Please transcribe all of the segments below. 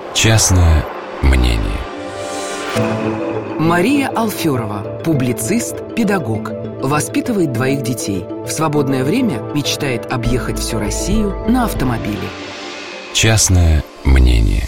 Частное мнение. Мария Алферова, публицист, педагог. Воспитывает 2 детей. В свободное время мечтает объехать всю Россию на автомобиле. Частное мнение.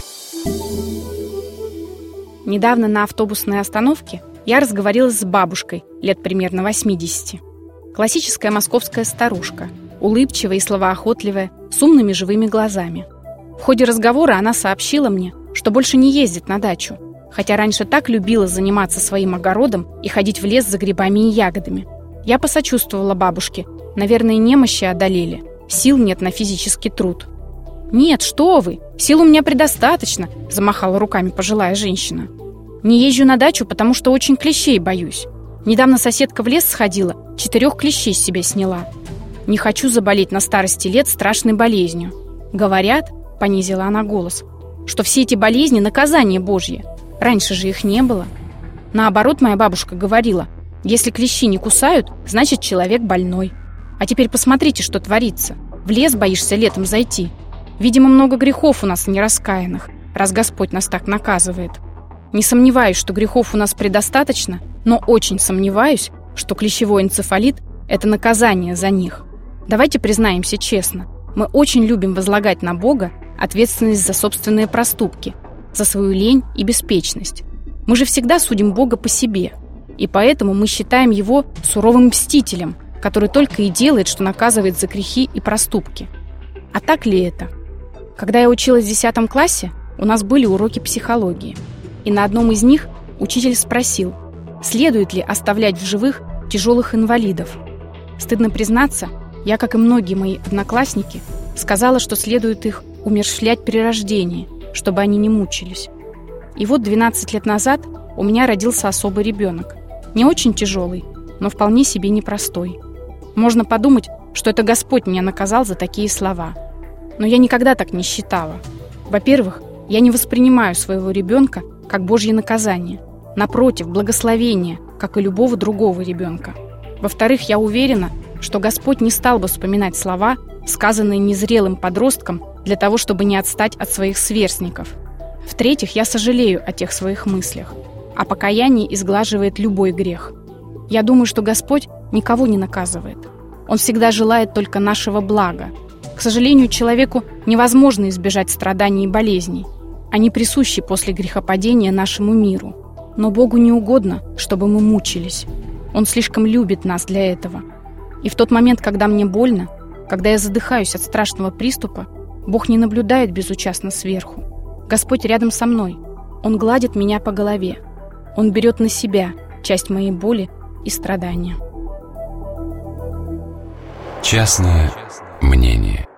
Недавно на автобусной остановке я разговорилась с бабушкой, лет примерно 80. Классическая московская старушка, улыбчивая и словоохотливая, с умными живыми глазами. В ходе разговора она сообщила мне, что больше не ездит на дачу, хотя раньше так любила заниматься своим огородом и ходить в лес за грибами и ягодами. Я посочувствовала бабушке. Наверное, немощи одолели. Сил нет на физический труд. «Нет, что вы! Сил у меня предостаточно!» – замахала руками пожилая женщина. «Не езжу на дачу, потому что очень клещей боюсь. Недавно соседка в лес сходила, 4 клещей с себя сняла. Не хочу заболеть на старости лет страшной болезнью. Говорят, — понизила она голос, — что все эти болезни — наказание Божье. Раньше же их не было. Наоборот, моя бабушка говорила, если клещи не кусают, значит, человек больной. А теперь посмотрите, что творится. В лес боишься летом зайти. Видимо, много грехов у нас нераскаянных, раз Господь нас так наказывает. Не сомневаюсь, что грехов у нас предостаточно, но очень сомневаюсь, что клещевой энцефалит – это наказание за них. Давайте признаемся честно, мы очень любим возлагать на Бога ответственность за собственные проступки, за свою лень и беспечность. Мы же всегда судим Бога по себе, и поэтому мы считаем Его суровым мстителем, который только и делает, что наказывает за грехи и проступки. А так ли это? Когда я училась в 10 классе, у нас были уроки психологии, и на одном из них учитель спросил, следует ли оставлять в живых тяжелых инвалидов. Стыдно признаться, я, как и многие мои одноклассники, сказала, что следует их умерщвлять при рождении, чтобы они не мучились. И вот 12 лет назад у меня родился особый ребенок. Не очень тяжелый, но вполне себе непростой. Можно подумать, что это Господь меня наказал за такие слова. Но я никогда так не считала. Во-первых, я не воспринимаю своего ребенка как Божье наказание. Напротив, благословение, как и любого другого ребенка. Во-вторых, я уверена, что Господь не стал бы вспоминать слова, сказанные незрелым подростком, для того, чтобы не отстать от своих сверстников. В-третьих, я сожалею о тех своих мыслях, а покаяние изглаживает любой грех. Я думаю, что Господь никого не наказывает. Он всегда желает только нашего блага. К сожалению, человеку невозможно избежать страданий и болезней. Они присущи после грехопадения нашему миру. Но Богу не угодно, чтобы мы мучились. Он слишком любит нас для этого. И в тот момент, когда мне больно, когда я задыхаюсь от страшного приступа, Бог не наблюдает безучастно сверху. Господь рядом со мной. Он гладит меня по голове. Он берет на себя часть моей боли и страдания. Частное мнение.